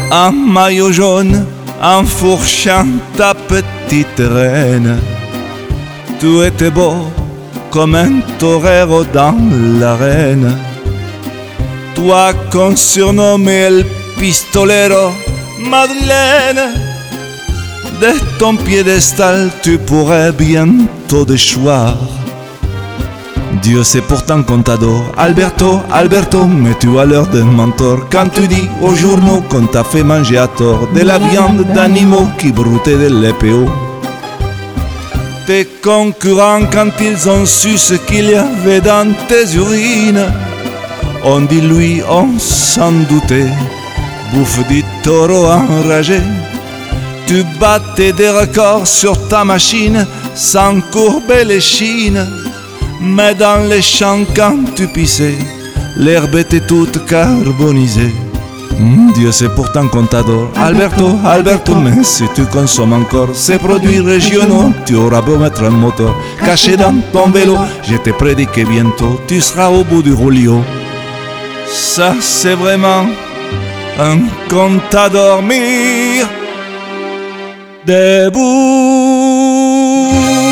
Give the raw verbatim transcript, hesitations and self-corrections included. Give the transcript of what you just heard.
en maillot jaune, enfourchant ta petite reine. Tu étais beau comme un torero dans l'arène. Toi qu'on surnommait El Pistolero, Madeleine. De ton piédestal tu pourrais bientôt déchoir. Dieu sait pourtant qu'on t'adore, Alberto, Alberto, mais tu as l'air d'un mentor quand tu dis aux journaux qu'on t'a fait manger à tort de la viande d'animaux qui broutaient de l'E P O. Tes concurrents, quand ils ont su ce qu'il y avait dans tes urines, on dit lui, on s'en doutait, bouffe du taureau enragé. Tu battais des records sur ta machine sans courber les chines. Mais dans les champs quand tu pissais, l'herbe était toute carbonisée. Mmh, Dieu sait pourtant qu'on t'adore, Alberto, Alberto, mais si tu consommes encore ces produits régionaux, tu auras beau mettre un moteur caché dans ton vélo, je te prédis que bientôt tu seras au bout du rouleau. Ça c'est vraiment un conte à dormir. Debout.